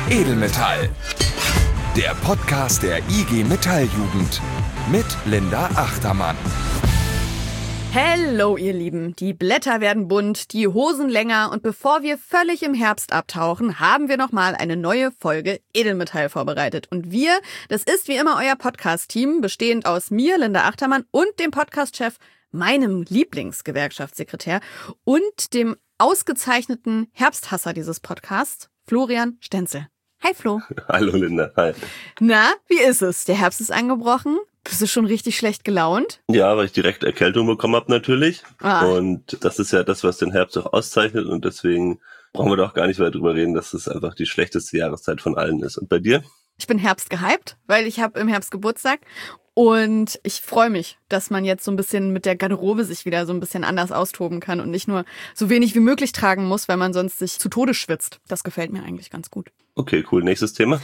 Edelmetall. Der Podcast der IG Metalljugend mit Linda Achtermann. Hallo ihr Lieben, die Blätter werden bunt, die Hosen länger und bevor wir völlig im Herbst abtauchen, haben wir nochmal eine neue Folge Edelmetall vorbereitet. Und wir, das ist wie immer euer Podcast-Team, bestehend aus mir, Linda Achtermann, und dem Podcast-Chef, meinem Lieblingsgewerkschaftssekretär und dem ausgezeichneten Herbsthasser dieses Podcasts, Florian Stenzel. Hi Flo. Hallo Linda, hi. Na, wie ist es? Der Herbst ist angebrochen. Bist du schon richtig schlecht gelaunt? Ja, weil ich direkt Erkältung bekommen habe natürlich. Und das ist ja das, was den Herbst auch auszeichnet. Und deswegen brauchen wir doch gar nicht weiter drüber reden, dass es einfach die schlechteste Jahreszeit von allen ist. Und bei dir? Ich bin herbstgehypt, weil ich habe im Herbst Geburtstag. Und ich freue mich, dass man jetzt so ein bisschen mit der Garderobe sich wieder so ein bisschen anders austoben kann und nicht nur so wenig wie möglich tragen muss, weil man sonst sich zu Tode schwitzt. Das gefällt mir eigentlich ganz gut. Okay, cool. Nächstes Thema.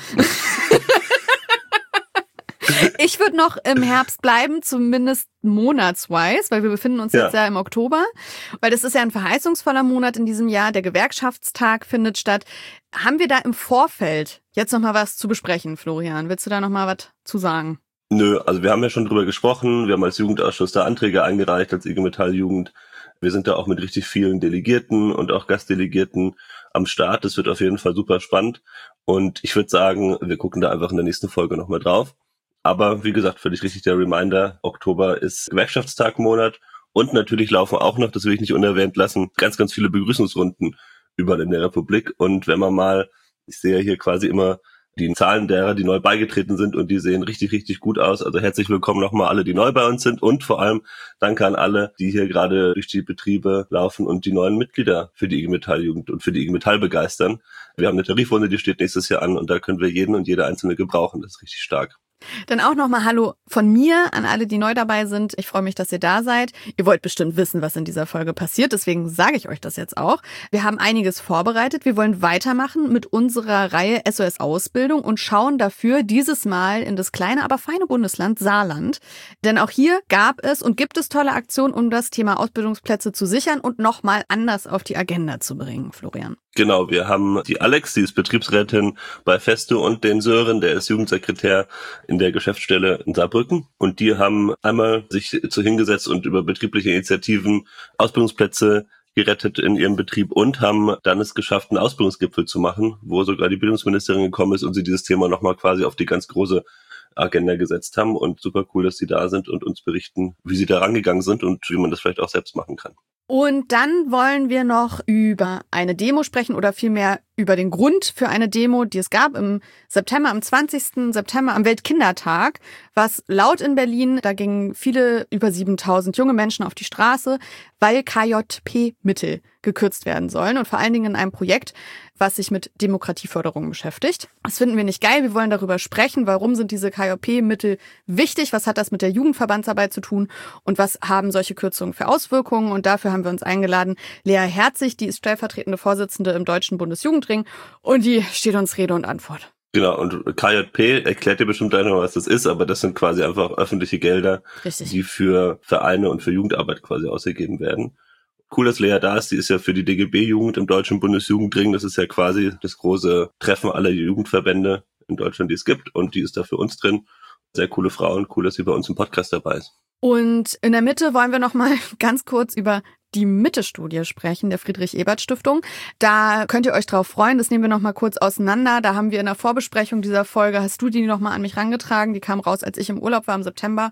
Ich würde noch im Herbst bleiben, zumindest monatsweise, weil wir befinden uns jetzt ja im Oktober. Weil das ist ja ein verheißungsvoller Monat in diesem Jahr. Der Gewerkschaftstag findet statt. Haben wir da im Vorfeld jetzt noch mal was zu besprechen, Florian? Willst du da noch mal was zu sagen? Nö, also wir haben ja schon drüber gesprochen. Wir haben als Jugendausschuss da Anträge eingereicht, als IG Metalljugend. Wir sind da auch mit richtig vielen Delegierten und auch Gastdelegierten am Start. Das wird auf jeden Fall super spannend. Und ich würde sagen, wir gucken da einfach in der nächsten Folge nochmal drauf. Aber wie gesagt, völlig richtig der Reminder, Oktober ist Gewerkschaftstagmonat und natürlich laufen auch noch, das will ich nicht unerwähnt lassen, ganz, ganz viele Begrüßungsrunden überall in der Republik. Und wenn man mal, ich sehe hier quasi immer die Zahlen derer, die neu beigetreten sind und die sehen richtig, richtig gut aus. Also herzlich willkommen nochmal alle, die neu bei uns sind und vor allem danke an alle, die hier gerade durch die Betriebe laufen und die neuen Mitglieder für die IG Metalljugend und für die IG Metall begeistern. Wir haben eine Tarifrunde, die steht nächstes Jahr an und da können wir jeden und jede einzelne gebrauchen. Das ist richtig stark. Dann auch nochmal Hallo von mir an alle, die neu dabei sind. Ich freue mich, dass ihr da seid. Ihr wollt bestimmt wissen, was in dieser Folge passiert. Deswegen sage ich euch das jetzt auch. Wir haben einiges vorbereitet. Wir wollen weitermachen mit unserer Reihe SOS Ausbildung und schauen dafür dieses Mal in das kleine, aber feine Bundesland Saarland. Denn auch hier gab es und gibt es tolle Aktionen, um das Thema Ausbildungsplätze zu sichern und nochmal anders auf die Agenda zu bringen, Florian. Genau, wir haben die Alex, die ist Betriebsrätin bei Festo und den Sören, der ist Jugendsekretär in der Geschäftsstelle in Saarbrücken. Und die haben einmal sich hingesetzt und über betriebliche Initiativen Ausbildungsplätze gerettet in ihrem Betrieb und haben dann es geschafft, einen Ausbildungsgipfel zu machen, wo sogar die Bildungsministerin gekommen ist und sie dieses Thema nochmal quasi auf die ganz große Agenda gesetzt haben. Und super cool, dass sie da sind und uns berichten, wie sie da rangegangen sind und wie man das vielleicht auch selbst machen kann. Und dann wollen wir noch über eine Demo sprechen oder vielmehr über den Grund für eine Demo, die es gab im September, am 20. September am Weltkindertag, was laut in Berlin, da gingen viele, über 7.000 junge Menschen auf die Straße, weil KJP-Mittel gekürzt werden sollen und vor allen Dingen in einem Projekt, was sich mit Demokratieförderung beschäftigt. Das finden wir nicht geil, wir wollen darüber sprechen, warum sind diese KJP-Mittel wichtig, was hat das mit der Jugendverbandsarbeit zu tun und was haben solche Kürzungen für Auswirkungen, und dafür haben wir uns eingeladen, Lea Herzig, die ist stellvertretende Vorsitzende im Deutschen Bundesjugendring und die steht uns Rede und Antwort. Genau, und KJP erklärt dir bestimmt gleich noch, was das ist, aber das sind quasi einfach öffentliche Gelder, Richtig, die für Vereine und für Jugendarbeit quasi ausgegeben werden. Cool, dass Lea da ist, die ist ja für die DGB-Jugend im Deutschen Bundesjugendring, das ist ja quasi das große Treffen aller Jugendverbände in Deutschland, die es gibt, und die ist da für uns drin. Sehr coole Frau und cool, dass sie bei uns im Podcast dabei ist. Und in der Mitte wollen wir noch mal ganz kurz über die Mitte-Studie sprechen, der Friedrich-Ebert-Stiftung. Da könnt ihr euch drauf freuen, das nehmen wir noch mal kurz auseinander. Da haben wir in der Vorbesprechung dieser Folge, hast du die noch mal an mich rangetragen, die kam raus, als ich im Urlaub war im September.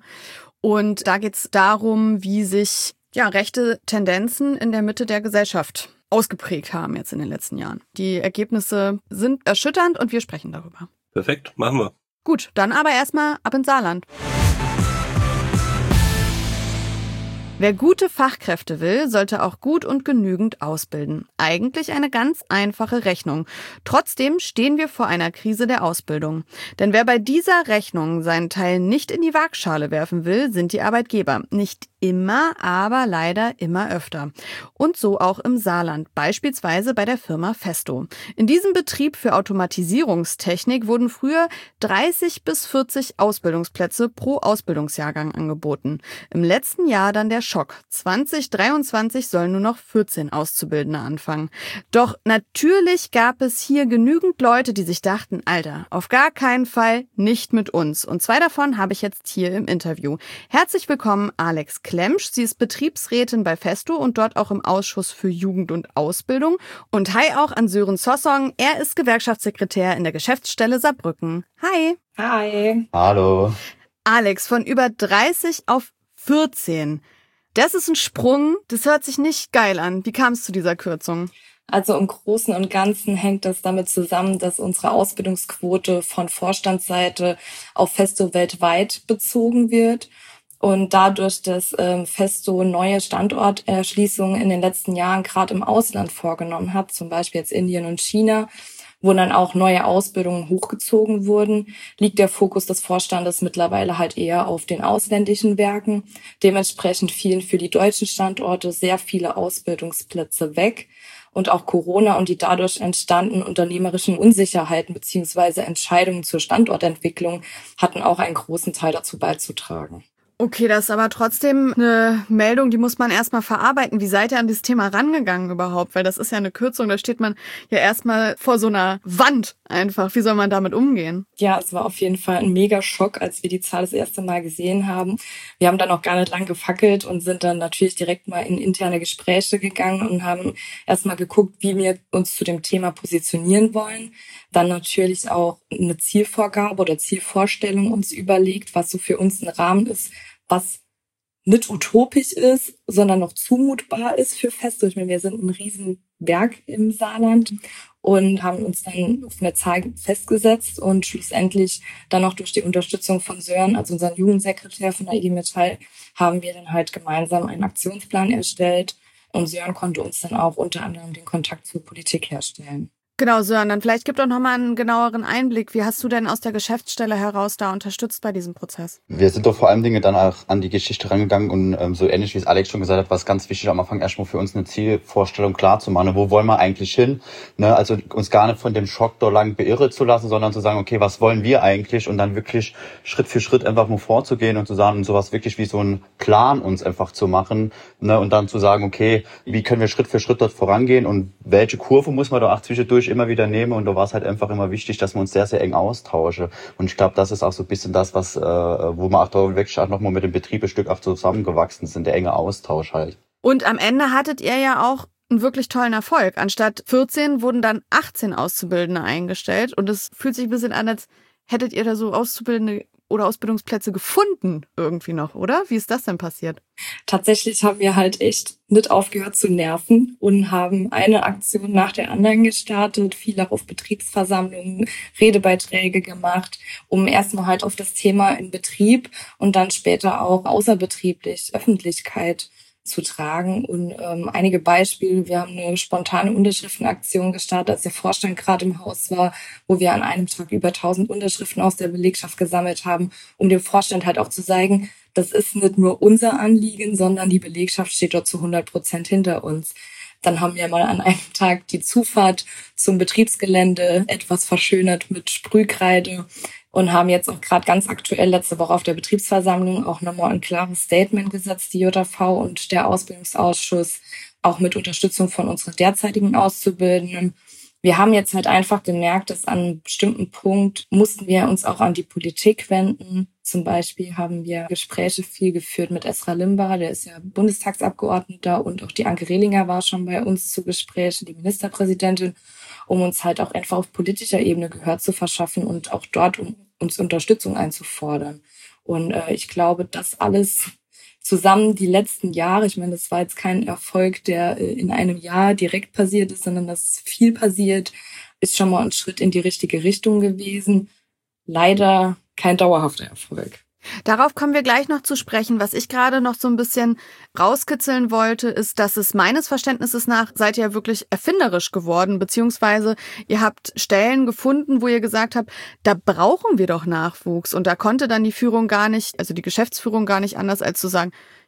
Und da geht's darum, wie sich rechte Tendenzen in der Mitte der Gesellschaft ausgeprägt haben jetzt in den letzten Jahren. Die Ergebnisse sind erschütternd und wir sprechen darüber. Perfekt, machen wir. Gut, dann aber erstmal ab ins Saarland. Wer gute Fachkräfte will, sollte auch gut und genügend ausbilden. Eigentlich eine ganz einfache Rechnung. Trotzdem stehen wir vor einer Krise der Ausbildung. Denn wer bei dieser Rechnung seinen Teil nicht in die Waagschale werfen will, sind die Arbeitgeber. Nicht immer, aber leider immer öfter. Und so auch im Saarland, beispielsweise bei der Firma Festo. In diesem Betrieb für Automatisierungstechnik wurden früher 30 bis 40 Ausbildungsplätze pro Ausbildungsjahrgang angeboten. Im letzten Jahr dann der Schock. 2023 sollen nur noch 14 Auszubildende anfangen. Doch natürlich gab es hier genügend Leute, die sich dachten, Alter, auf gar keinen Fall nicht mit uns. Und 2 davon habe ich jetzt hier im Interview. Herzlich willkommen, Alex Klemsch. Sie ist Betriebsrätin bei Festo und dort auch im Ausschuss für Jugend und Ausbildung. Und hi auch an Sören Sossong. Er ist Gewerkschaftssekretär in der Geschäftsstelle Saarbrücken. Hi. Hi. Hallo. Alex, von über 30 auf 14. Das ist ein Sprung. Das hört sich nicht geil an. Wie kam es zu dieser Kürzung? Also im Großen und Ganzen hängt das damit zusammen, dass unsere Ausbildungsquote von Vorstandsseite auf Festo weltweit bezogen wird. Und dadurch, dass Festo neue Standorterschließungen in den letzten Jahren gerade im Ausland vorgenommen hat, zum Beispiel jetzt Indien und China, wo dann auch neue Ausbildungen hochgezogen wurden, liegt der Fokus des Vorstandes mittlerweile halt eher auf den ausländischen Werken. Dementsprechend fielen für die deutschen Standorte sehr viele Ausbildungsplätze weg. Und auch Corona und die dadurch entstandenen unternehmerischen Unsicherheiten bzw. Entscheidungen zur Standortentwicklung hatten auch einen großen Teil dazu beizutragen. Okay, das ist aber trotzdem eine Meldung, die muss man erstmal verarbeiten. Wie seid ihr an dieses Thema rangegangen überhaupt? Weil das ist ja eine Kürzung, da steht man ja erstmal vor so einer Wand einfach. Wie soll man damit umgehen? Ja, es war auf jeden Fall ein Mega-Schock, als wir die Zahl das erste Mal gesehen haben. Wir haben dann auch gar nicht lang gefackelt und sind dann natürlich direkt mal in interne Gespräche gegangen und haben erstmal geguckt, wie wir uns zu dem Thema positionieren wollen. Dann natürlich auch eine Zielvorgabe oder Zielvorstellung uns überlegt, was so für uns ein Rahmen ist, was nicht utopisch ist, sondern noch zumutbar ist für Festo. Ich meine, wir sind ein Riesenwerk im Saarland und haben uns dann auf eine Zahl festgesetzt und schlussendlich dann auch durch die Unterstützung von Sören, also unseren Jugendsekretär von der IG Metall, haben wir dann halt gemeinsam einen Aktionsplan erstellt und Sören konnte uns dann auch unter anderem den Kontakt zur Politik herstellen. Genau, Sören, dann vielleicht gib doch nochmal einen genaueren Einblick. Wie hast du denn aus der Geschäftsstelle heraus da unterstützt bei diesem Prozess? Wir sind doch vor allen Dingen dann auch an die Geschichte rangegangen und so ähnlich wie es Alex schon gesagt hat, war es ganz wichtig am Anfang erstmal für uns eine Zielvorstellung klar zu machen. Wo wollen wir eigentlich hin? Ne? Also uns gar nicht von dem Schock da lang beirren zu lassen, sondern zu sagen, okay, was wollen wir eigentlich? Und dann wirklich Schritt für Schritt einfach nur vorzugehen und zu sagen, sowas wirklich wie so einen Plan uns einfach zu machen, ne? Und dann zu sagen, okay, wie können wir Schritt für Schritt dort vorangehen und welche Kurve muss man da auch zwischendurch immer wieder nehmen, und da war es halt einfach immer wichtig, dass wir uns sehr, sehr eng austauschen. Und ich glaube, das ist auch so ein bisschen das, was wo wir auch da wirklich auch nochmal mit dem Betrieb ein Stück auch zusammengewachsen sind, der enge Austausch halt. Und am Ende hattet ihr ja auch einen wirklich tollen Erfolg. Anstatt 14 wurden dann 18 Auszubildende eingestellt und es fühlt sich ein bisschen an, als hättet ihr da so Auszubildende oder Ausbildungsplätze gefunden irgendwie noch, oder? Wie ist das denn passiert? Tatsächlich haben wir halt echt nicht aufgehört zu nerven und haben eine Aktion nach der anderen gestartet, viel auch auf Betriebsversammlungen, Redebeiträge gemacht, um erstmal halt auf das Thema in Betrieb und dann später auch außerbetrieblich Öffentlichkeit zu tragen. Und einige Beispiele: Wir haben eine spontane Unterschriftenaktion gestartet, als der Vorstand gerade im Haus war, wo wir an einem Tag über 1000 Unterschriften aus der Belegschaft gesammelt haben, um dem Vorstand halt auch zu zeigen, das ist nicht nur unser Anliegen, sondern die Belegschaft steht dort zu 100% hinter uns. Dann haben wir mal an einem Tag die Zufahrt zum Betriebsgelände etwas verschönert mit Sprühkreide und haben jetzt auch gerade ganz aktuell letzte Woche auf der Betriebsversammlung auch nochmal ein klares Statement gesetzt, die JV und der Ausbildungsausschuss, auch mit Unterstützung von unseren derzeitigen Auszubildenden. Wir haben jetzt halt einfach gemerkt, dass an einem bestimmten Punkt mussten wir uns auch an die Politik wenden. Zum Beispiel haben wir Gespräche viel geführt mit Esra Limbacher, der ist ja Bundestagsabgeordneter, und auch die Anke Rehlinger war schon bei uns zu Gesprächen, die Ministerpräsidentin, um uns halt auch einfach auf politischer Ebene Gehör zu verschaffen und auch dort um uns Unterstützung einzufordern. Und ich glaube, das alles zusammen die letzten Jahre, ich meine, das war jetzt kein Erfolg, der in einem Jahr direkt passiert ist, sondern dass viel passiert, ist schon mal ein Schritt in die richtige Richtung gewesen. Leider kein dauerhafter Erfolg. Darauf kommen wir gleich noch zu sprechen. Was ich gerade noch so ein bisschen rauskitzeln wollte, ist, dass es meines Verständnisses nach seid ihr wirklich erfinderisch geworden, beziehungsweise ihr habt Stellen gefunden, wo ihr gesagt habt, da brauchen wir doch Nachwuchs. Und da konnte dann die Führung gar nicht, also die Geschäftsführung gar nicht anders, als zu sagen,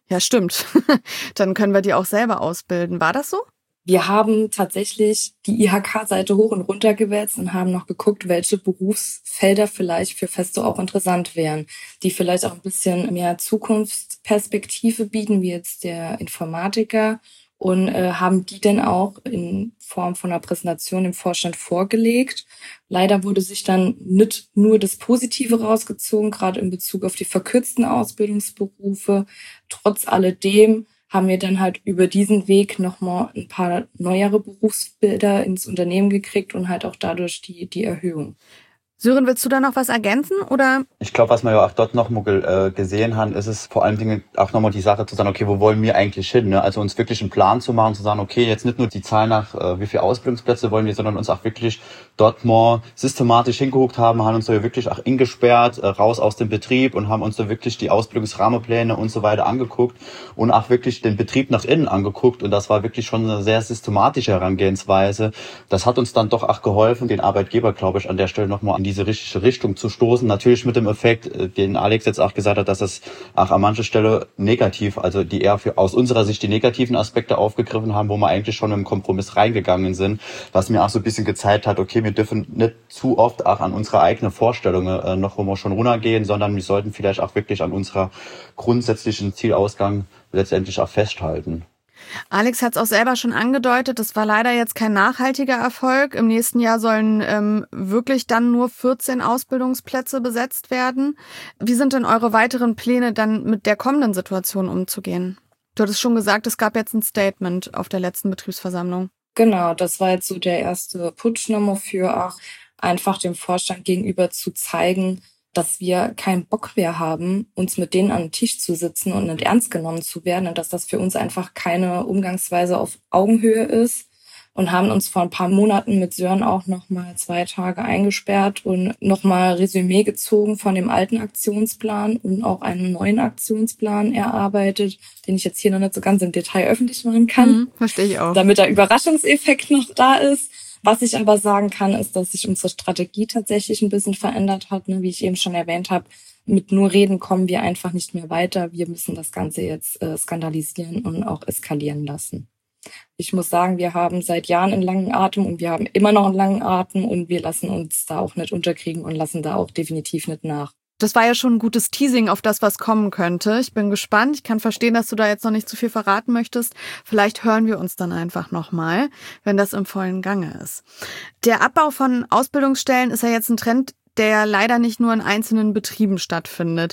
Ja, stimmt. Dann können wir die auch selber ausbilden. War das so? Wir haben tatsächlich die IHK-Seite hoch und runter gewälzt und haben noch geguckt, welche Berufsfelder vielleicht für Festo auch interessant wären, die vielleicht auch ein bisschen mehr Zukunftsperspektive bieten, wie jetzt der Informatiker, und haben die dann auch in Form von einer Präsentation dem Vorstand vorgelegt. Leider wurde sich dann nicht nur das Positive rausgezogen, gerade in Bezug auf die verkürzten Ausbildungsberufe. Trotz alledem haben wir dann halt über diesen Weg nochmal ein paar neuere Berufsbilder ins Unternehmen gekriegt und halt auch dadurch die Erhöhung. Sören, willst du da noch was ergänzen, oder? Ich glaube, was wir ja auch dort nochmal gesehen haben, ist es vor allen Dingen auch nochmal die Sache zu sagen, okay, wo wollen wir eigentlich hin? Ne? Also uns wirklich einen Plan zu machen, zu sagen, okay, jetzt nicht nur die Zahl nach, wie viele Ausbildungsplätze wollen wir, sondern uns auch wirklich dort mal systematisch hingeguckt haben uns da wirklich auch eingesperrt, raus aus dem Betrieb und haben uns da wirklich die Ausbildungsrahmenpläne und so weiter angeguckt und auch wirklich den Betrieb nach innen angeguckt. Und das war wirklich schon eine sehr systematische Herangehensweise. Das hat uns dann doch auch geholfen, den Arbeitgeber, glaube ich, an der Stelle nochmal an diese richtige Richtung zu stoßen. Natürlich mit dem Effekt, den Alex jetzt auch gesagt hat, dass es auch an mancher Stelle negativ, also die eher aus unserer Sicht die negativen Aspekte aufgegriffen haben, wo wir eigentlich schon im Kompromiss reingegangen sind, was mir auch so ein bisschen gezeigt hat, okay, wir dürfen nicht zu oft auch an unsere eigenen Vorstellungen noch immer schon runtergehen, sondern wir sollten vielleicht auch wirklich an unserer grundsätzlichen Zielausgang letztendlich auch festhalten. Alex hat es auch selber schon angedeutet, das war leider jetzt kein nachhaltiger Erfolg. Im nächsten Jahr sollen wirklich dann nur 14 Ausbildungsplätze besetzt werden. Wie sind denn eure weiteren Pläne, dann mit der kommenden Situation umzugehen? Du hattest schon gesagt, es gab jetzt ein Statement auf der letzten Betriebsversammlung. Genau, das war jetzt so der erste Putsch nochmal für auch einfach dem Vorstand gegenüber zu zeigen, dass wir keinen Bock mehr haben, uns mit denen an den Tisch zu sitzen und nicht ernst genommen zu werden und dass das für uns einfach keine Umgangsweise auf Augenhöhe ist, und haben uns vor ein paar Monaten mit Sören auch nochmal 2 Tage eingesperrt und nochmal Resümee gezogen von dem alten Aktionsplan und auch einen neuen Aktionsplan erarbeitet, den ich jetzt hier noch nicht so ganz im Detail öffentlich machen kann. Verstehe ich auch. Damit der Überraschungseffekt noch da ist. Was ich aber sagen kann, ist, dass sich unsere Strategie tatsächlich ein bisschen verändert hat. Wie ich eben schon erwähnt habe, mit nur Reden kommen wir einfach nicht mehr weiter. Wir müssen das Ganze jetzt skandalisieren und auch eskalieren lassen. Ich muss sagen, wir haben seit Jahren einen langen Atem und wir haben immer noch einen langen Atem und wir lassen uns da auch nicht unterkriegen und lassen da auch definitiv nicht nach. Das war ja schon ein gutes Teasing auf das, was kommen könnte. Ich bin gespannt. Ich kann verstehen, dass du da jetzt noch nicht zu viel verraten möchtest. Vielleicht hören wir uns dann einfach nochmal, wenn das im vollen Gange ist. Der Abbau von Ausbildungsstellen ist ja jetzt ein Trend, der leider nicht nur in einzelnen Betrieben stattfindet.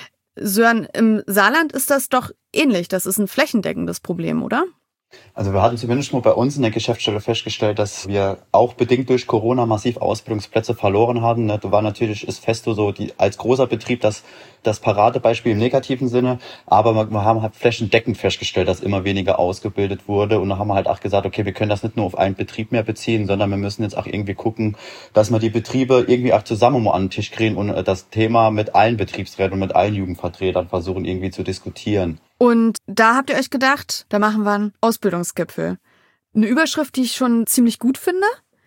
Sören, im Saarland ist das doch ähnlich. Das ist ein flächendeckendes Problem, oder? Also wir hatten zumindest mal bei uns in der Geschäftsstelle festgestellt, dass wir auch bedingt durch Corona massiv Ausbildungsplätze verloren haben. Da war natürlich, ist Festo so als großer Betrieb das Paradebeispiel im negativen Sinne, aber wir haben halt flächendeckend festgestellt, dass immer weniger ausgebildet wurde, und da haben wir halt auch gesagt, okay, wir können das nicht nur auf einen Betrieb mehr beziehen, sondern wir müssen jetzt auch irgendwie gucken, dass wir die Betriebe irgendwie auch zusammen mal an den Tisch kriegen und das Thema mit allen Betriebsräten und mit allen Jugendvertretern versuchen irgendwie zu diskutieren. Und da habt ihr euch gedacht, da machen wir einen Ausbildungsgipfel. Eine Überschrift, die ich schon ziemlich gut finde,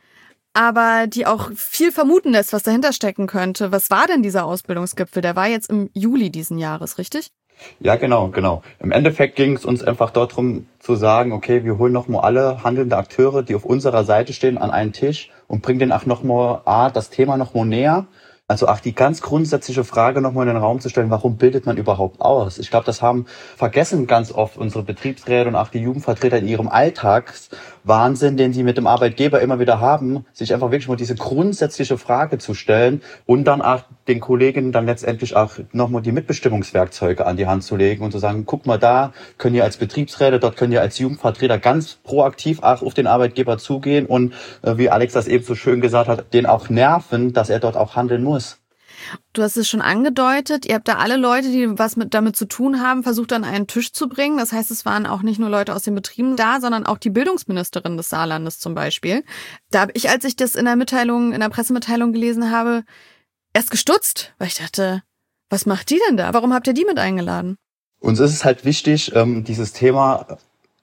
aber die auch viel vermuten lässt, was dahinter stecken könnte. Was war denn dieser Ausbildungsgipfel? Der war jetzt im Juli diesen Jahres, richtig? Ja, genau. Im Endeffekt ging es uns einfach darum zu sagen, okay, wir holen nochmal alle handelnde Akteure, die auf unserer Seite stehen, an einen Tisch und bringen denen auch nochmal das Thema nochmal näher. Also auch die ganz grundsätzliche Frage nochmal in den Raum zu stellen, warum bildet man überhaupt aus? Ich glaube, das haben vergessen ganz oft unsere Betriebsräte und auch die Jugendvertreter in ihrem Alltagswahnsinn, den sie mit dem Arbeitgeber immer wieder haben, sich einfach wirklich mal diese grundsätzliche Frage zu stellen und dann auch den Kolleginnen dann letztendlich auch nochmal die Mitbestimmungswerkzeuge an die Hand zu legen und zu sagen, guck mal, da könnt ihr als Betriebsräte, dort könnt ihr als Jugendvertreter ganz proaktiv auch auf den Arbeitgeber zugehen und wie Alex das eben so schön gesagt hat, den auch nerven, dass er dort auch handeln muss. Du hast es schon angedeutet, ihr habt da alle Leute, die was damit zu tun haben, versucht an einen Tisch zu bringen. Das heißt, es waren auch nicht nur Leute aus den Betrieben da, sondern auch die Bildungsministerin des Saarlandes zum Beispiel. Da habe ich, als ich das in der Pressemitteilung gelesen habe, erst gestutzt, weil ich dachte, was macht die denn da? Warum habt ihr die mit eingeladen? Uns ist es halt wichtig, dieses Thema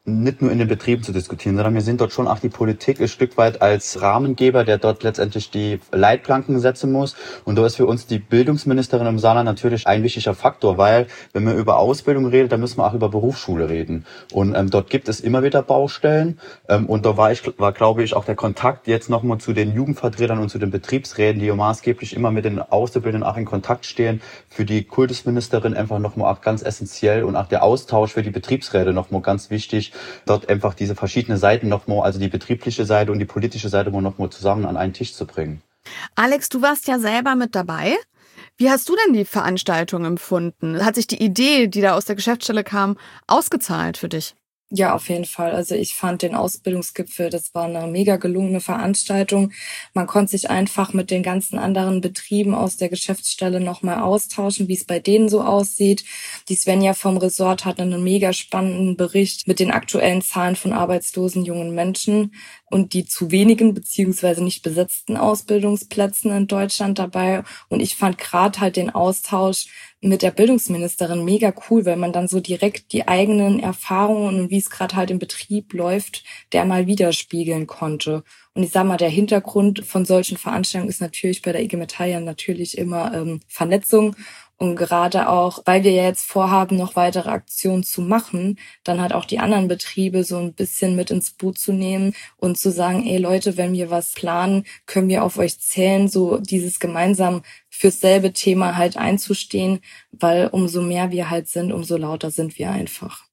nicht nur in den Betrieben zu diskutieren, sondern wir sind dort schon auch die Politik ein Stück weit als Rahmengeber, der dort letztendlich die Leitplanken setzen muss. Und da ist für uns die Bildungsministerin im Saarland natürlich ein wichtiger Faktor, weil wenn man über Ausbildung redet, dann müssen wir auch über Berufsschule reden. Und dort gibt es immer wieder Baustellen. Und da war, glaube ich, auch der Kontakt jetzt nochmal zu den Jugendvertretern und zu den Betriebsräten, die ja maßgeblich immer mit den Auszubildenden auch in Kontakt stehen, für die Kultusministerin einfach nochmal auch ganz essentiell und auch der Austausch für die Betriebsräte nochmal ganz wichtig, dort einfach diese verschiedenen Seiten nochmal, also die betriebliche Seite und die politische Seite nochmal zusammen an einen Tisch zu bringen. Alex, du warst ja selber mit dabei. Wie hast du denn die Veranstaltung empfunden? Hat sich die Idee, die da aus der Geschäftsstelle kam, ausgezahlt für dich? Ja, auf jeden Fall. Also ich fand den Ausbildungsgipfel, das war eine mega gelungene Veranstaltung. Man konnte sich einfach mit den ganzen anderen Betrieben aus der Geschäftsstelle nochmal austauschen, wie es bei denen so aussieht. Die Svenja vom Resort hatte einen mega spannenden Bericht mit den aktuellen Zahlen von arbeitslosen jungen Menschen und die zu wenigen beziehungsweise nicht besetzten Ausbildungsplätzen in Deutschland dabei. Und ich fand gerade halt den Austausch mit der Bildungsministerin mega cool, weil man dann so direkt die eigenen Erfahrungen und wie es gerade halt im Betrieb läuft, der mal widerspiegeln konnte. Und ich sag mal, der Hintergrund von solchen Veranstaltungen ist natürlich bei der IG Metall ja natürlich immer Vernetzung. Und gerade auch, weil wir ja jetzt vorhaben, noch weitere Aktionen zu machen, dann halt auch die anderen Betriebe so ein bisschen mit ins Boot zu nehmen und zu sagen, ey Leute, wenn wir was planen, können wir auf euch zählen, so dieses gemeinsam fürs selbe Thema halt einzustehen, weil umso mehr wir halt sind, umso lauter sind wir einfach.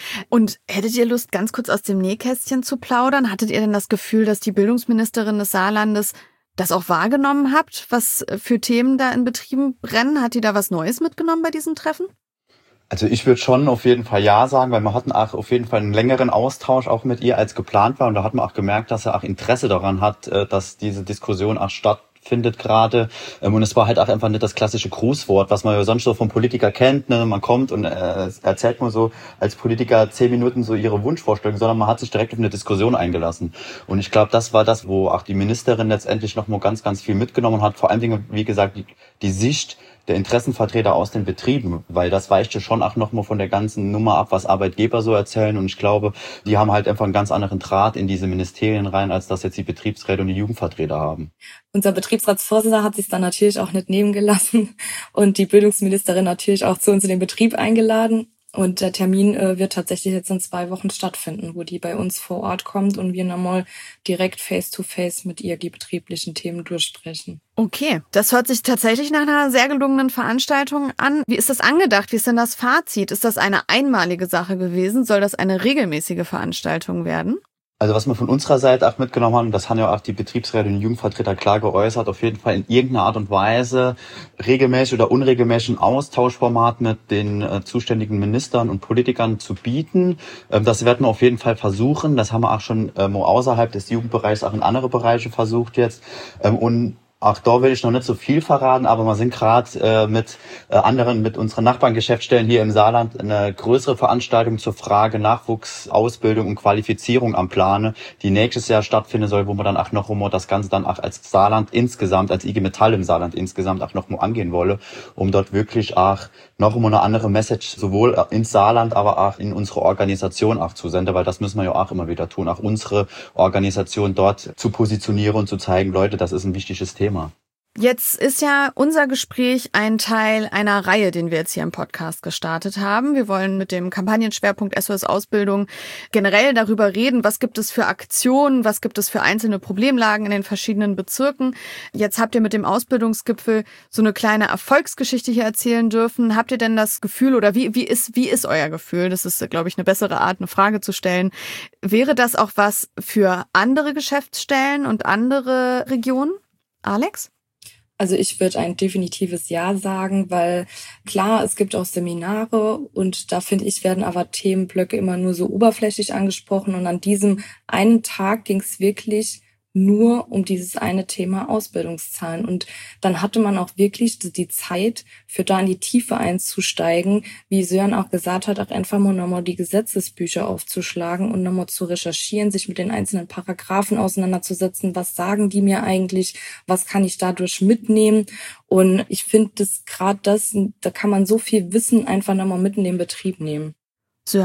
Und hättet ihr Lust, ganz kurz aus dem Nähkästchen zu plaudern? Hattet ihr denn das Gefühl, dass die Bildungsministerin des Saarlandes das auch wahrgenommen habt, was für Themen da in Betrieben brennen? Hat die da was Neues mitgenommen bei diesem Treffen? Also ich würde schon auf jeden Fall ja sagen, weil wir hatten auch auf jeden Fall einen längeren Austausch auch mit ihr als geplant war. Und da hat man auch gemerkt, dass er auch Interesse daran hat, dass diese Diskussion auch stattfindet gerade. Und es war halt auch einfach nicht das klassische Grußwort, was man ja sonst so vom Politiker kennt. Ne? Man kommt und erzählt mal so als Politiker 10 Minuten so ihre Wunschvorstellung, sondern man hat sich direkt auf eine Diskussion eingelassen. Und ich glaube, das war das, wo auch die Ministerin letztendlich noch mal ganz, ganz viel mitgenommen hat. Vor allen Dingen, wie gesagt, die Sicht der Interessenvertreter aus den Betrieben, weil das weicht ja schon auch nochmal von der ganzen Nummer ab, was Arbeitgeber so erzählen. Und ich glaube, die haben halt einfach einen ganz anderen Draht in diese Ministerien rein, als das jetzt die Betriebsräte und die Jugendvertreter haben. Unser Betriebsratsvorsitzender hat sich dann natürlich auch nicht nehmen gelassen und die Bildungsministerin natürlich auch zu uns in den Betrieb eingeladen. Und der Termin wird tatsächlich jetzt in 2 Wochen stattfinden, wo die bei uns vor Ort kommt und wir nochmal direkt face-to-face mit ihr die betrieblichen Themen durchsprechen. Okay, das hört sich tatsächlich nach einer sehr gelungenen Veranstaltung an. Wie ist das angedacht? Wie ist denn das Fazit? Ist das eine einmalige Sache gewesen? Soll das eine regelmäßige Veranstaltung werden? Also was wir von unserer Seite auch mitgenommen haben, das haben ja auch die Betriebsräte und Jugendvertreter klar geäußert, auf jeden Fall in irgendeiner Art und Weise regelmäßig oder unregelmäßig ein Austauschformat mit den zuständigen Ministern und Politikern zu bieten. Das werden wir auf jeden Fall versuchen. Das haben wir auch schon außerhalb des Jugendbereichs auch in andere Bereiche versucht jetzt. Und auch da will ich noch nicht so viel verraten, aber wir sind gerade mit unseren Nachbarn-Geschäftsstellen hier im Saarland eine größere Veranstaltung zur Frage Nachwuchs, Ausbildung und Qualifizierung am Plane, die nächstes Jahr stattfinden soll, wo wir dann auch noch mal das Ganze dann auch als Saarland insgesamt, als IG Metall im Saarland insgesamt auch noch mal angehen wolle, um dort wirklich auch noch mal eine andere Message sowohl ins Saarland, aber auch in unsere Organisation auch zu senden, weil das müssen wir ja auch immer wieder tun, auch unsere Organisation dort zu positionieren und zu zeigen, Leute, das ist ein wichtiges Thema. Jetzt ist ja unser Gespräch ein Teil einer Reihe, den wir jetzt hier im Podcast gestartet haben. Wir wollen mit dem Kampagnenschwerpunkt SOS Ausbildung generell darüber reden, was gibt es für Aktionen, was gibt es für einzelne Problemlagen in den verschiedenen Bezirken. Jetzt habt ihr mit dem Ausbildungsgipfel so eine kleine Erfolgsgeschichte hier erzählen dürfen. Habt ihr denn das Gefühl oder wie ist euer Gefühl? Das ist, glaube ich, eine bessere Art, eine Frage zu stellen. Wäre das auch was für andere Geschäftsstellen und andere Regionen? Alex? Also ich würde ein definitives Ja sagen, weil klar, es gibt auch Seminare und da finde ich, werden aber Themenblöcke immer nur so oberflächlich angesprochen und an diesem einen Tag ging es wirklich nur um dieses eine Thema Ausbildungszahlen. Und dann hatte man auch wirklich die Zeit, für da in die Tiefe einzusteigen, wie Sören auch gesagt hat, auch einfach mal nochmal die Gesetzesbücher aufzuschlagen und nochmal zu recherchieren, sich mit den einzelnen Paragraphen auseinanderzusetzen. Was sagen die mir eigentlich? Was kann ich dadurch mitnehmen? Und ich finde, da kann man so viel Wissen einfach nochmal mit in den Betrieb nehmen. Sören?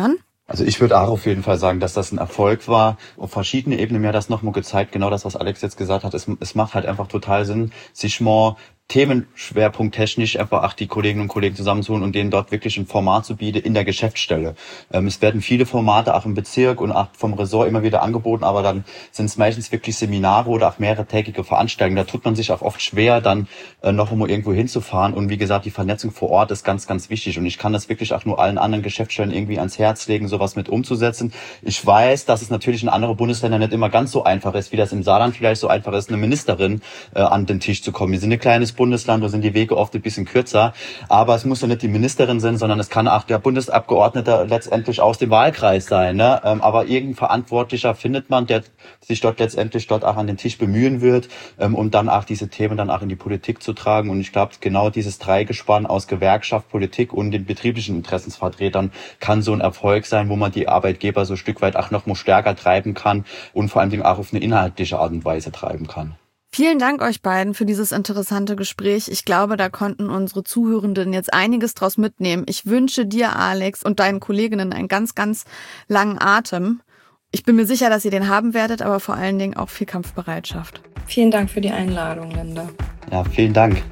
Also ich würde auch auf jeden Fall sagen, dass das ein Erfolg war. Auf verschiedene Ebenen mir hat das nochmal gezeigt, genau das, was Alex jetzt gesagt hat. Es macht halt einfach total Sinn, sich mal themenschwerpunkttechnisch einfach auch die Kolleginnen und Kollegen zusammenzuholen und denen dort wirklich ein Format zu bieten in der Geschäftsstelle. Es werden viele Formate auch im Bezirk und auch vom Ressort immer wieder angeboten, aber dann sind es meistens wirklich Seminare oder auch mehrtägige Veranstaltungen. Da tut man sich auch oft schwer, dann noch einmal irgendwo hinzufahren. Und wie gesagt, die Vernetzung vor Ort ist ganz, ganz wichtig. Und ich kann das wirklich auch nur allen anderen Geschäftsstellen irgendwie ans Herz legen, sowas mit umzusetzen. Ich weiß, dass es natürlich in anderen Bundesländern nicht immer ganz so einfach ist, wie das im Saarland vielleicht so einfach ist, eine Ministerin an den Tisch zu kommen. Wir sind ein kleines Bundesland, da sind die Wege oft ein bisschen kürzer, aber es muss ja nicht die Ministerin sein, sondern es kann auch der Bundesabgeordnete letztendlich aus dem Wahlkreis sein, ne? Aber irgendein Verantwortlicher findet man, der sich dort letztendlich dort auch an den Tisch bemühen wird, um dann auch diese Themen dann auch in die Politik zu tragen. Und ich glaube, genau dieses Dreigespann aus Gewerkschaft, Politik und den betrieblichen Interessensvertretern kann so ein Erfolg sein, wo man die Arbeitgeber so ein Stück weit auch noch mal stärker treiben kann und vor allem auch auf eine inhaltliche Art und Weise treiben kann. Vielen Dank euch beiden für dieses interessante Gespräch. Ich glaube, da konnten unsere Zuhörenden jetzt einiges draus mitnehmen. Ich wünsche dir, Alex, und deinen Kolleginnen einen ganz, ganz langen Atem. Ich bin mir sicher, dass ihr den haben werdet, aber vor allen Dingen auch viel Kampfbereitschaft. Vielen Dank für die Einladung, Linda. Ja, vielen Dank.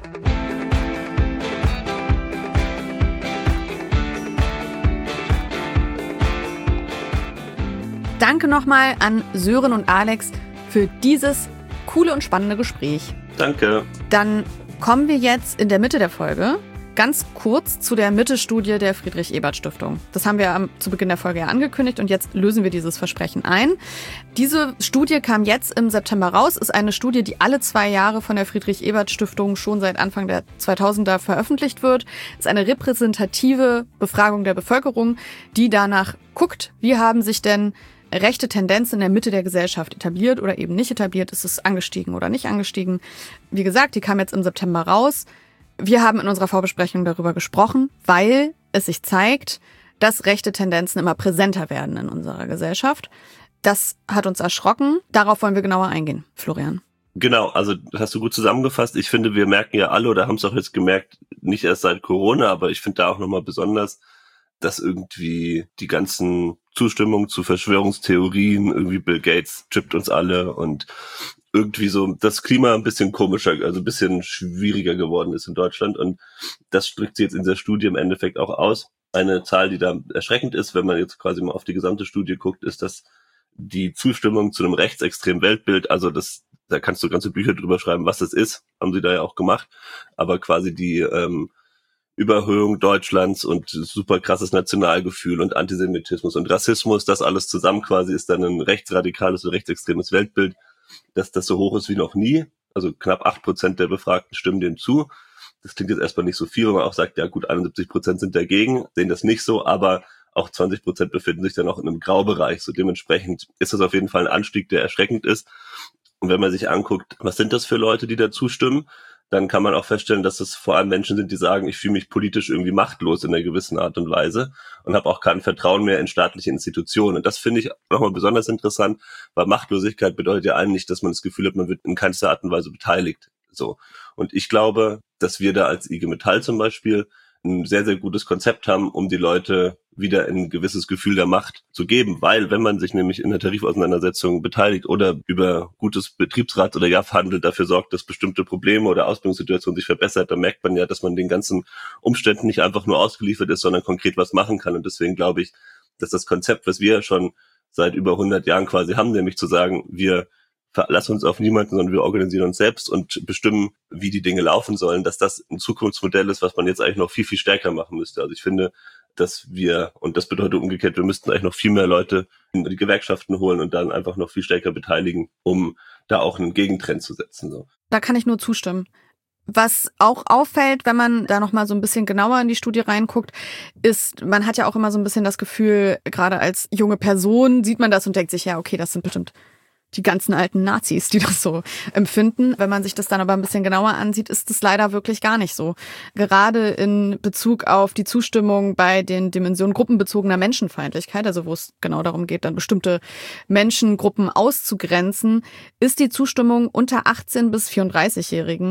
Danke nochmal an Sören und Alex für dieses coole und spannende Gespräch. Danke. Dann kommen wir jetzt in der Mitte der Folge ganz kurz zu der Mitte-Studie der Friedrich-Ebert-Stiftung. Das haben wir zu Beginn der Folge ja angekündigt und jetzt lösen wir dieses Versprechen ein. Diese Studie kam jetzt im September raus, ist eine Studie, die alle 2 Jahre von der Friedrich-Ebert-Stiftung schon seit Anfang der 2000er veröffentlicht wird. Ist eine repräsentative Befragung der Bevölkerung, die danach guckt, wie haben sich denn rechte Tendenz in der Mitte der Gesellschaft etabliert oder eben nicht etabliert? Ist es angestiegen oder nicht angestiegen? Wie gesagt, die kam jetzt im September raus. Wir haben in unserer Vorbesprechung darüber gesprochen, weil es sich zeigt, dass rechte Tendenzen immer präsenter werden in unserer Gesellschaft. Das hat uns erschrocken. Darauf wollen wir genauer eingehen, Florian. Genau, also hast du gut zusammengefasst. Ich finde, wir merken ja alle oder haben es auch jetzt gemerkt, nicht erst seit Corona, aber ich finde da auch nochmal besonders, dass irgendwie die ganzen Zustimmung zu Verschwörungstheorien, irgendwie Bill Gates chippt uns alle und irgendwie so das Klima ein bisschen komischer, also ein bisschen schwieriger geworden ist in Deutschland. Und das drückt sich jetzt in der Studie im Endeffekt auch aus. Eine Zahl, die da erschreckend ist, wenn man jetzt quasi mal auf die gesamte Studie guckt, ist, dass die Zustimmung zu einem rechtsextremen Weltbild, also da kannst du ganze Bücher drüber schreiben, was das ist, haben sie da ja auch gemacht, aber quasi die Überhöhung Deutschlands und super krasses Nationalgefühl und Antisemitismus und Rassismus, das alles zusammen quasi ist dann ein rechtsradikales und rechtsextremes Weltbild, dass das so hoch ist wie noch nie. Also knapp 8% der Befragten stimmen dem zu. Das klingt jetzt erstmal nicht so viel, wenn man auch sagt, ja gut, 71% sind dagegen, sehen das nicht so, aber auch 20% befinden sich dann auch in einem Graubereich. So dementsprechend ist das auf jeden Fall ein Anstieg, der erschreckend ist. Und wenn man sich anguckt, was sind das für Leute, die da zustimmen, dann kann man auch feststellen, dass es vor allem Menschen sind, die sagen, ich fühle mich politisch irgendwie machtlos in einer gewissen Art und Weise und habe auch kein Vertrauen mehr in staatliche Institutionen. Und das finde ich nochmal besonders interessant, weil Machtlosigkeit bedeutet ja eigentlich nicht, dass man das Gefühl hat, man wird in keinster Art und Weise beteiligt. So. Und ich glaube, dass wir da als IG Metall zum Beispiel ein sehr, sehr gutes Konzept haben, um die Leute wieder ein gewisses Gefühl der Macht zu geben. Weil wenn man sich nämlich in der Tarifauseinandersetzung beteiligt oder über gutes Betriebsrat- oder JAF-Handel dafür sorgt, dass bestimmte Probleme oder Ausbildungssituationen sich verbessert, dann merkt man ja, dass man den ganzen Umständen nicht einfach nur ausgeliefert ist, sondern konkret was machen kann. Und deswegen glaube ich, dass das Konzept, was wir schon seit über 100 Jahren quasi haben, nämlich zu sagen, wir verlassen uns auf niemanden, sondern wir organisieren uns selbst und bestimmen, wie die Dinge laufen sollen, dass das ein Zukunftsmodell ist, was man jetzt eigentlich noch viel, viel stärker machen müsste. Also ich finde, dass wir, und das bedeutet umgekehrt, wir müssten eigentlich noch viel mehr Leute in die Gewerkschaften holen und dann einfach noch viel stärker beteiligen, um da auch einen Gegentrend zu setzen. So. Da kann ich nur zustimmen. Was auch auffällt, wenn man da noch mal so ein bisschen genauer in die Studie reinguckt, ist, man hat ja auch immer so ein bisschen das Gefühl, gerade als junge Person sieht man das und denkt sich, ja, okay, das sind bestimmt die ganzen alten Nazis, die das so empfinden. Wenn man sich das dann aber ein bisschen genauer ansieht, ist es leider wirklich gar nicht so. Gerade in Bezug auf die Zustimmung bei den Dimensionen gruppenbezogener Menschenfeindlichkeit, also wo es genau darum geht, dann bestimmte Menschengruppen auszugrenzen, ist die Zustimmung unter 18- bis 34-Jährigen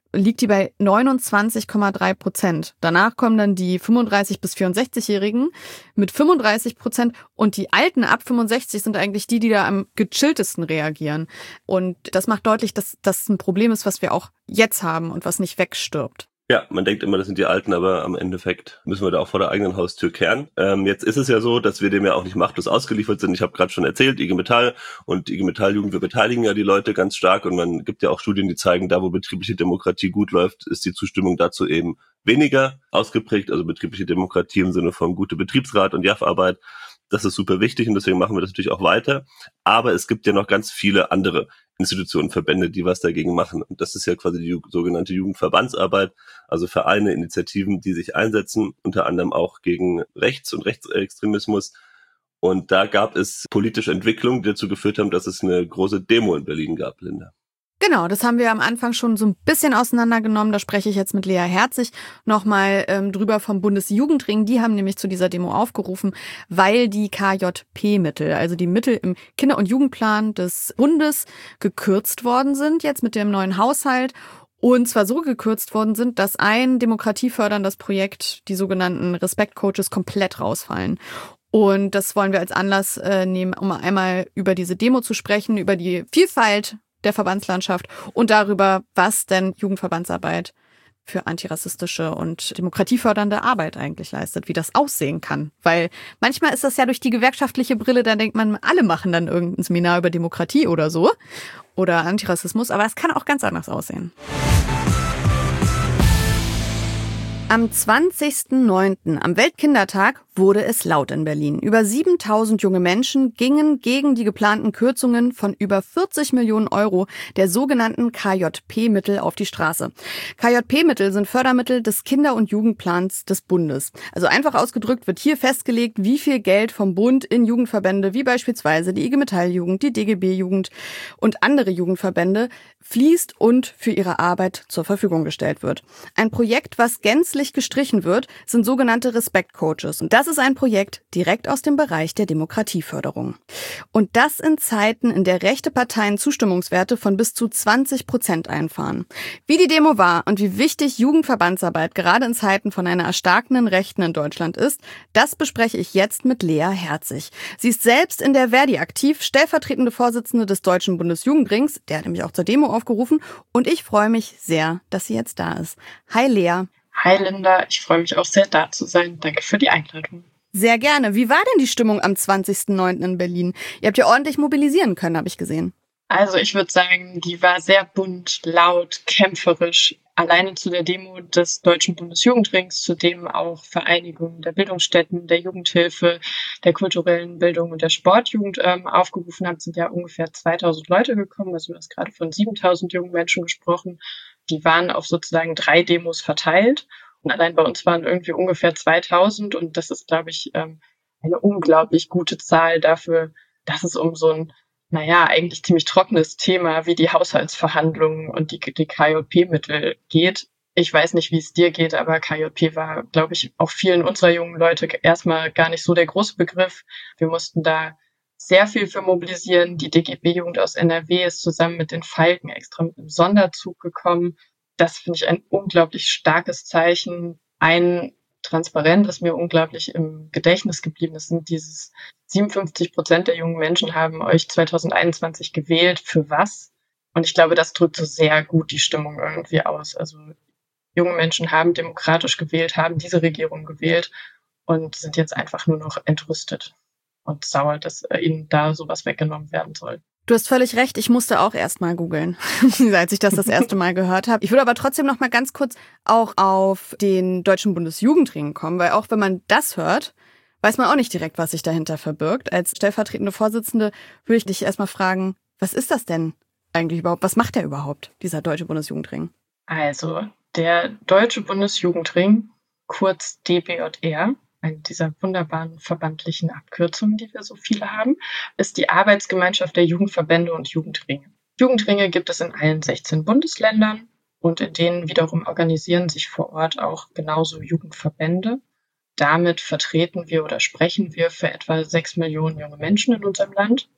liegt die bei 29,3%. Danach kommen dann die 35- bis 64-Jährigen mit 35% und die Alten ab 65 sind eigentlich die da am gechilltesten reagieren. Und das macht deutlich, dass das ein Problem ist, was wir auch jetzt haben und was nicht wegstirbt. Ja, man denkt immer, das sind die Alten, aber am Endeffekt müssen wir da auch vor der eigenen Haustür kehren. Jetzt ist es ja so, dass wir dem ja auch nicht machtlos ausgeliefert sind. Ich habe gerade schon erzählt, IG Metall und IG Metall-Jugend, wir beteiligen ja die Leute ganz stark und man gibt ja auch Studien, die zeigen, da wo betriebliche Demokratie gut läuft, ist die Zustimmung dazu eben weniger ausgeprägt. Also betriebliche Demokratie im Sinne von gute Betriebsrat und JAF-Arbeit. Das ist super wichtig und deswegen machen wir das natürlich auch weiter. Aber es gibt ja noch ganz viele andere Institutionen, Verbände, die was dagegen machen. Und das ist ja quasi die sogenannte Jugendverbandsarbeit, also Vereine, Initiativen, die sich einsetzen, unter anderem auch gegen Rechts- und Rechtsextremismus. Und da gab es politische Entwicklungen, die dazu geführt haben, dass es eine große Demo in Berlin gab, Linda. Genau, das haben wir am Anfang schon so ein bisschen auseinandergenommen. Da spreche ich jetzt mit Lea Herzig nochmal drüber vom Bundesjugendring. Die haben nämlich zu dieser Demo aufgerufen, weil die KJP-Mittel, also die Mittel im Kinder- und Jugendplan des Bundes, gekürzt worden sind, jetzt mit dem neuen Haushalt. Und zwar so gekürzt worden sind, dass ein demokratieförderndes Projekt, die sogenannten Respect-Coaches, komplett rausfallen. Und das wollen wir als Anlass nehmen, um einmal über diese Demo zu sprechen, über die Vielfalt der Verbandslandschaft und darüber, was denn Jugendverbandsarbeit für antirassistische und demokratiefördernde Arbeit eigentlich leistet, wie das aussehen kann. Weil manchmal ist das ja durch die gewerkschaftliche Brille, da denkt man, alle machen dann irgendein Seminar über Demokratie oder so oder Antirassismus, aber es kann auch ganz anders aussehen. Am 20.09., am Weltkindertag, wurde es laut in Berlin. Über 7.000 junge Menschen gingen gegen die geplanten Kürzungen von über 40 Millionen Euro der sogenannten KJP-Mittel auf die Straße. KJP-Mittel sind Fördermittel des Kinder- und Jugendplans des Bundes. Also einfach ausgedrückt wird hier festgelegt, wie viel Geld vom Bund in Jugendverbände, wie beispielsweise die IG Metall-Jugend, die DGB-Jugend und andere Jugendverbände, fließt und für ihre Arbeit zur Verfügung gestellt wird. Ein Projekt, was gänzlich gestrichen wird, sind sogenannte Respect-Coaches. Und das ist ein Projekt direkt aus dem Bereich der Demokratieförderung. Und das in Zeiten, in der rechte Parteien Zustimmungswerte von bis zu 20% einfahren. Wie die Demo war und wie wichtig Jugendverbandsarbeit gerade in Zeiten von einer erstarkenden Rechten in Deutschland ist, das bespreche ich jetzt mit Lea Herzig. Sie ist selbst in der Verdi aktiv, stellvertretende Vorsitzende des Deutschen Bundesjugendrings, der hat nämlich auch zur Demo aufgerufen, und ich freue mich sehr, dass sie jetzt da ist. Hi Lea. Hi Linda, ich freue mich auch sehr, da zu sein. Danke für die Einladung. Sehr gerne. Wie war denn die Stimmung am 20.09. in Berlin? Ihr habt ja ordentlich mobilisieren können, habe ich gesehen. Also ich würde sagen, die war sehr bunt, laut, kämpferisch. Alleine zu der Demo des Deutschen Bundesjugendrings, zu dem auch Vereinigungen der Bildungsstätten, der Jugendhilfe, der kulturellen Bildung und der Sportjugend aufgerufen haben, sind ja ungefähr 2.000 Leute gekommen. Also du hast gerade von 7.000 jungen Menschen gesprochen. Die waren auf sozusagen 3 Demos verteilt. Und allein bei uns waren irgendwie ungefähr 2.000. Und das ist, glaube ich, eine unglaublich gute Zahl dafür, dass es um so ein, eigentlich ziemlich trockenes Thema wie die Haushaltsverhandlungen und die KJP-Mittel geht. Ich weiß nicht, wie es dir geht, aber KJP war, glaube ich, auch vielen unserer jungen Leute erstmal gar nicht so der große Begriff. Wir mussten da sehr viel für mobilisieren. Die DGB-Jugend aus NRW ist zusammen mit den Falken extra mit einem Sonderzug gekommen. Das finde ich ein unglaublich starkes Zeichen. Ein Transparent, das mir unglaublich im Gedächtnis geblieben ist, sind dieses 57% der jungen Menschen haben euch 2021 gewählt. Für was? Und ich glaube, das drückt so sehr gut die Stimmung irgendwie aus. Also junge Menschen haben demokratisch gewählt, haben diese Regierung gewählt und sind jetzt einfach nur noch entrüstet und sauer, dass ihnen da sowas weggenommen werden soll. Du hast völlig recht, ich musste auch erst mal googeln, als ich das erste Mal gehört habe. Ich würde aber trotzdem noch mal ganz kurz auch auf den Deutschen Bundesjugendring kommen, weil auch wenn man das hört, weiß man auch nicht direkt, was sich dahinter verbirgt. Als stellvertretende Vorsitzende würde ich dich erstmal fragen, was ist das denn eigentlich überhaupt? Was macht der überhaupt, dieser Deutsche Bundesjugendring? Also, der Deutsche Bundesjugendring, kurz DBJR, eine dieser wunderbaren verbandlichen Abkürzungen, die wir so viele haben, ist die Arbeitsgemeinschaft der Jugendverbände und Jugendringe. Jugendringe gibt es in allen 16 Bundesländern und in denen wiederum organisieren sich vor Ort auch genauso Jugendverbände. Damit vertreten wir oder sprechen wir für etwa 6 Millionen junge Menschen in unserem Land.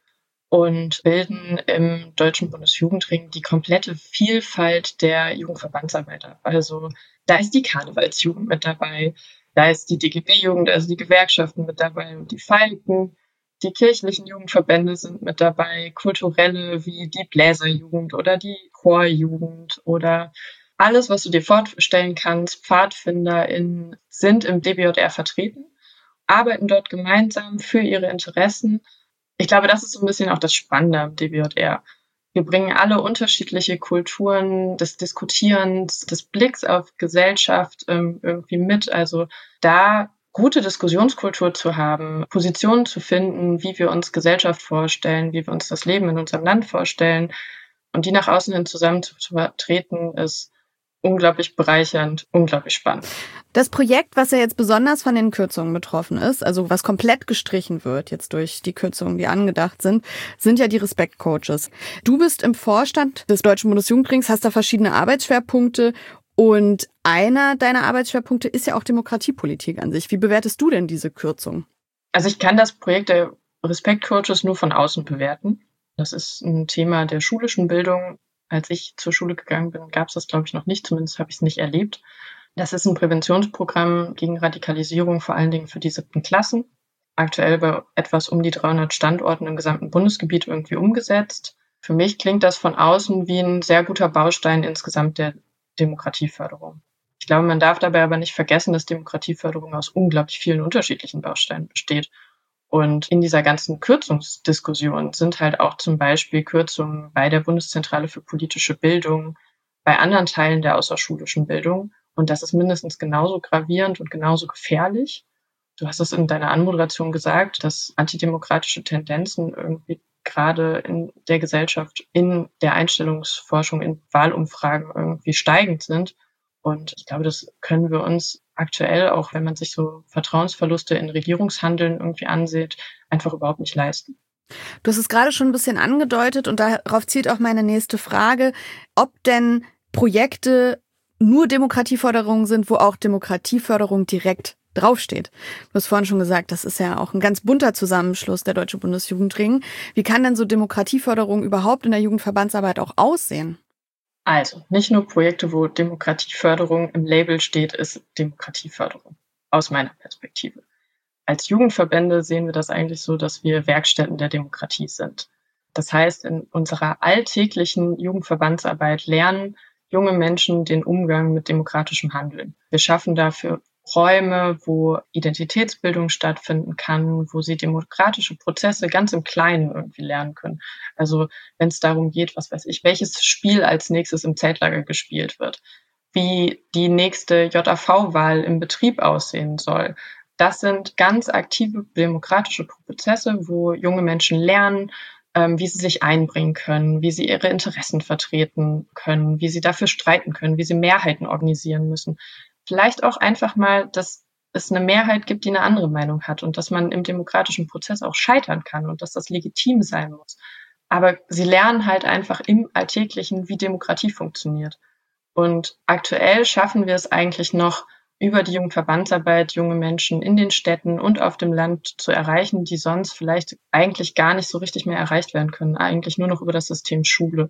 und bilden im Deutschen Bundesjugendring die komplette Vielfalt der Jugendverbandsarbeit ab. Also da ist die Karnevalsjugend mit dabei, da ist die DGB-Jugend, also die Gewerkschaften mit dabei und die Falken. Die kirchlichen Jugendverbände sind mit dabei, kulturelle wie die Bläserjugend oder die Chorjugend oder alles, was du dir vorstellen kannst. PfadfinderInnen sind im DBJR vertreten, arbeiten dort gemeinsam für ihre Interessen. Ich glaube, das ist so ein bisschen auch das Spannende am DBJR. Wir bringen alle unterschiedliche Kulturen des Diskutierens, des Blicks auf Gesellschaft irgendwie mit. Also da gute Diskussionskultur zu haben, Positionen zu finden, wie wir uns Gesellschaft vorstellen, wie wir uns das Leben in unserem Land vorstellen und die nach außen hin zusammen zu vertreten, ist unglaublich bereichernd, unglaublich spannend. Das Projekt, was ja jetzt besonders von den Kürzungen betroffen ist, also was komplett gestrichen wird jetzt durch die Kürzungen, die angedacht sind ja die Respektcoaches. Du bist im Vorstand des Deutschen Bundesjugendrings, hast da verschiedene Arbeitsschwerpunkte und einer deiner Arbeitsschwerpunkte ist ja auch Demokratiepolitik an sich. Wie bewertest du denn diese Kürzung? Also ich kann das Projekt der Respektcoaches nur von außen bewerten. Das ist ein Thema der schulischen Bildung. Als ich zur Schule gegangen bin, gab es das, glaube ich, noch nicht. Zumindest habe ich es nicht erlebt. Das ist ein Präventionsprogramm gegen Radikalisierung, vor allen Dingen für die 7. Klassen. Aktuell bei etwas um die 300 Standorten im gesamten Bundesgebiet irgendwie umgesetzt. Für mich klingt das von außen wie ein sehr guter Baustein insgesamt der Demokratieförderung. Ich glaube, man darf dabei aber nicht vergessen, dass Demokratieförderung aus unglaublich vielen unterschiedlichen Bausteinen besteht. Und in dieser ganzen Kürzungsdiskussion sind halt auch zum Beispiel Kürzungen bei der Bundeszentrale für politische Bildung, bei anderen Teilen der außerschulischen Bildung. Und das ist mindestens genauso gravierend und genauso gefährlich. Du hast es in deiner Anmoderation gesagt, dass antidemokratische Tendenzen irgendwie gerade in der Gesellschaft, in der Einstellungsforschung, in Wahlumfragen irgendwie steigend sind. Und ich glaube, das können wir uns aktuell, auch wenn man sich so Vertrauensverluste in Regierungshandeln irgendwie ansieht, einfach überhaupt nicht leisten. Du hast es gerade schon ein bisschen angedeutet und darauf zielt auch meine nächste Frage, ob denn Projekte nur Demokratieförderung sind, wo auch Demokratieförderung direkt draufsteht. Du hast vorhin schon gesagt, das ist ja auch ein ganz bunter Zusammenschluss, der Deutsche Bundesjugendring. Wie kann denn so Demokratieförderung überhaupt in der Jugendverbandsarbeit auch aussehen? Also, nicht nur Projekte, wo Demokratieförderung im Label steht, ist Demokratieförderung, aus meiner Perspektive. Als Jugendverbände sehen wir das eigentlich so, dass wir Werkstätten der Demokratie sind. Das heißt, in unserer alltäglichen Jugendverbandsarbeit lernen junge Menschen den Umgang mit demokratischem Handeln. Wir schaffen dafür Räume, wo Identitätsbildung stattfinden kann, wo sie demokratische Prozesse ganz im Kleinen irgendwie lernen können. Also wenn es darum geht, was weiß ich, welches Spiel als nächstes im Zeltlager gespielt wird, wie die nächste JAV-Wahl im Betrieb aussehen soll. Das sind ganz aktive demokratische Prozesse, wo junge Menschen lernen, wie sie sich einbringen können, wie sie ihre Interessen vertreten können, wie sie dafür streiten können, wie sie Mehrheiten organisieren müssen. Vielleicht auch einfach mal, dass es eine Mehrheit gibt, die eine andere Meinung hat und dass man im demokratischen Prozess auch scheitern kann und dass das legitim sein muss. Aber sie lernen halt einfach im Alltäglichen, wie Demokratie funktioniert. Und aktuell schaffen wir es eigentlich noch, über die Jugendverbandsarbeit junge Menschen in den Städten und auf dem Land zu erreichen, die sonst vielleicht eigentlich gar nicht so richtig mehr erreicht werden können, eigentlich nur noch über das System Schule.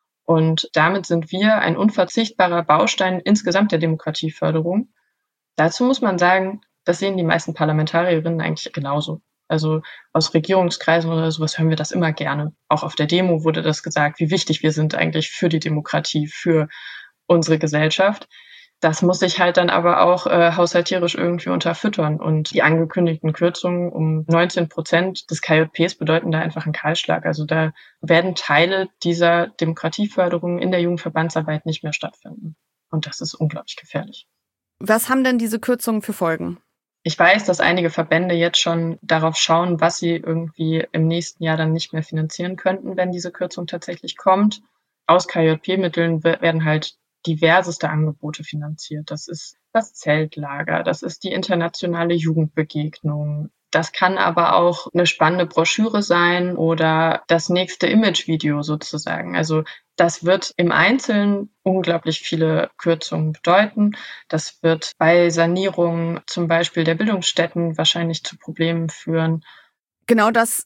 Und damit sind wir ein unverzichtbarer Baustein insgesamt der Demokratieförderung. Dazu muss man sagen, das sehen die meisten Parlamentarierinnen eigentlich genauso. Also aus Regierungskreisen oder sowas hören wir das immer gerne. Auch auf der Demo wurde das gesagt, wie wichtig wir sind eigentlich für die Demokratie, für unsere Gesellschaft. Das muss sich halt dann aber auch haushalterisch irgendwie unterfüttern. Und die angekündigten Kürzungen um 19% des KJPs bedeuten da einfach einen Kahlschlag. Also da werden Teile dieser Demokratieförderung in der Jugendverbandsarbeit nicht mehr stattfinden. Und das ist unglaublich gefährlich. Was haben denn diese Kürzungen für Folgen? Ich weiß, dass einige Verbände jetzt schon darauf schauen, was sie irgendwie im nächsten Jahr dann nicht mehr finanzieren könnten, wenn diese Kürzung tatsächlich kommt. Aus KJP-Mitteln werden halt diverseste Angebote finanziert. Das ist das Zeltlager, das ist die internationale Jugendbegegnung. Das kann aber auch eine spannende Broschüre sein oder das nächste Imagevideo sozusagen. Also das wird im Einzelnen unglaublich viele Kürzungen bedeuten. Das wird bei Sanierung zum Beispiel der Bildungsstätten wahrscheinlich zu Problemen führen. Genau das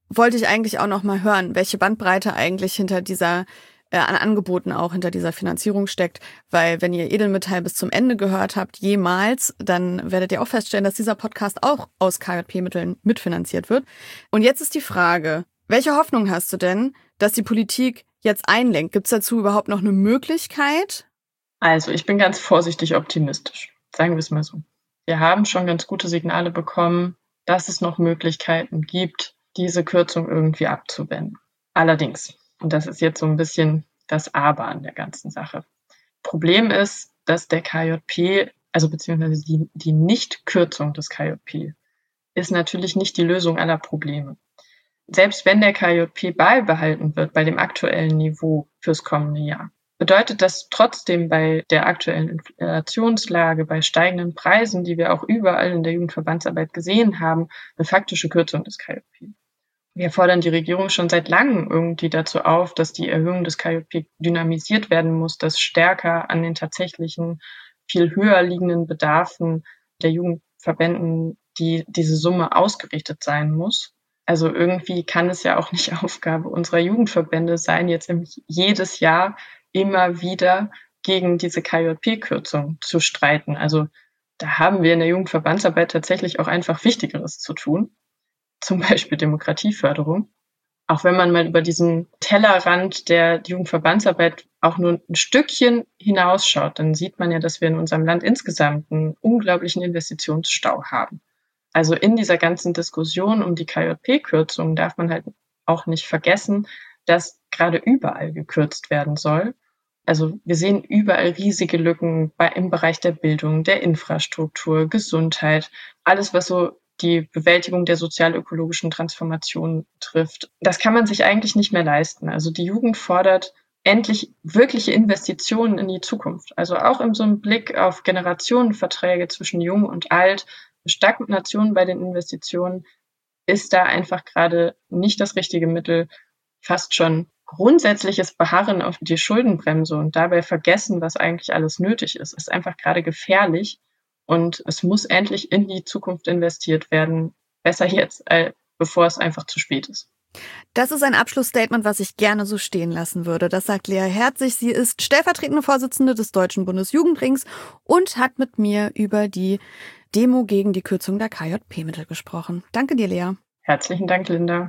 wollte ich eigentlich auch noch mal hören, welche Bandbreite eigentlich hinter dieser an Angeboten auch hinter dieser Finanzierung steckt, weil wenn ihr Edelmetall bis zum Ende gehört habt, jemals, dann werdet ihr auch feststellen, dass dieser Podcast auch aus KJP-Mitteln mitfinanziert wird. Und jetzt ist die Frage, welche Hoffnung hast du denn, dass die Politik jetzt einlenkt? Gibt es dazu überhaupt noch eine Möglichkeit? Also ich bin ganz vorsichtig optimistisch, sagen wir es mal so. Wir haben schon ganz gute Signale bekommen, dass es noch Möglichkeiten gibt, diese Kürzung irgendwie abzuwenden. Allerdings, und das ist jetzt so ein bisschen das Aber an der ganzen Sache. Problem ist, dass der KJP, also beziehungsweise die Nichtkürzung des KJP, ist natürlich nicht die Lösung aller Probleme. Selbst wenn der KJP beibehalten wird bei dem aktuellen Niveau fürs kommende Jahr, bedeutet das trotzdem bei der aktuellen Inflationslage, bei steigenden Preisen, die wir auch überall in der Jugendverbandsarbeit gesehen haben, eine faktische Kürzung des KJP. Wir fordern die Regierung schon seit langem irgendwie dazu auf, dass die Erhöhung des KJP dynamisiert werden muss, dass stärker an den tatsächlichen, viel höher liegenden Bedarfen der Jugendverbänden diese Summe ausgerichtet sein muss. Also irgendwie kann es ja auch nicht Aufgabe unserer Jugendverbände sein, jetzt jedes Jahr immer wieder gegen diese KJP-Kürzung zu streiten. Also da haben wir in der Jugendverbandsarbeit tatsächlich auch einfach Wichtigeres zu tun. Zum Beispiel Demokratieförderung. Auch wenn man mal über diesen Tellerrand der Jugendverbandsarbeit auch nur ein Stückchen hinausschaut, dann sieht man ja, dass wir in unserem Land insgesamt einen unglaublichen Investitionsstau haben. Also in dieser ganzen Diskussion um die KJP-Kürzung darf man halt auch nicht vergessen, dass gerade überall gekürzt werden soll. Also wir sehen überall riesige Lücken im Bereich der Bildung, der Infrastruktur, Gesundheit, alles, was so die Bewältigung der sozial-ökologischen Transformation trifft. Das kann man sich eigentlich nicht mehr leisten. Also die Jugend fordert endlich wirkliche Investitionen in die Zukunft. Also auch in so einem Blick auf Generationenverträge zwischen Jung und Alt, Stagnation bei den Investitionen ist da einfach gerade nicht das richtige Mittel. Fast schon grundsätzliches Beharren auf die Schuldenbremse und dabei vergessen, was eigentlich alles nötig ist einfach gerade gefährlich. Und es muss endlich in die Zukunft investiert werden. Besser jetzt, bevor es einfach zu spät ist. Das ist ein Abschlussstatement, was ich gerne so stehen lassen würde. Das sagt Lea Herzig. Sie ist stellvertretende Vorsitzende des Deutschen Bundesjugendrings und hat mit mir über die Demo gegen die Kürzung der KJP-Mittel gesprochen. Danke dir, Lea. Herzlichen Dank, Linda.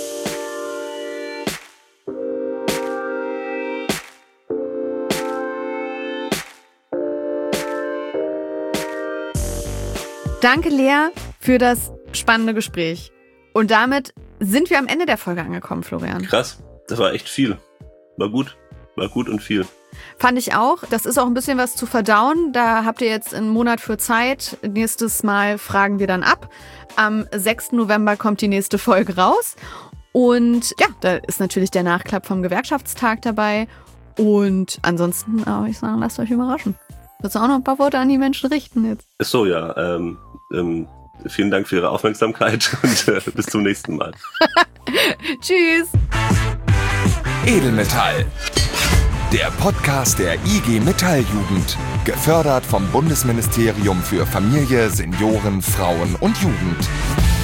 Danke, Lea, für das spannende Gespräch. Und damit sind wir am Ende der Folge angekommen, Florian. Krass, das war echt viel. War gut und viel. Fand ich auch. Das ist auch ein bisschen was zu verdauen. Da habt ihr jetzt einen Monat für Zeit. Nächstes Mal fragen wir dann ab. Am 6. November kommt die nächste Folge raus. Und ja, da ist natürlich der Nachklapp vom Gewerkschaftstag dabei. Und ansonsten würde ich sagen, lasst euch überraschen. Willst du auch noch ein paar Worte an die Menschen richten jetzt? Ist so, ja. Vielen Dank für Ihre Aufmerksamkeit und bis zum nächsten Mal. Tschüss. Edelmetall. Der Podcast der IG Metalljugend. Gefördert vom Bundesministerium für Familie, Senioren, Frauen und Jugend.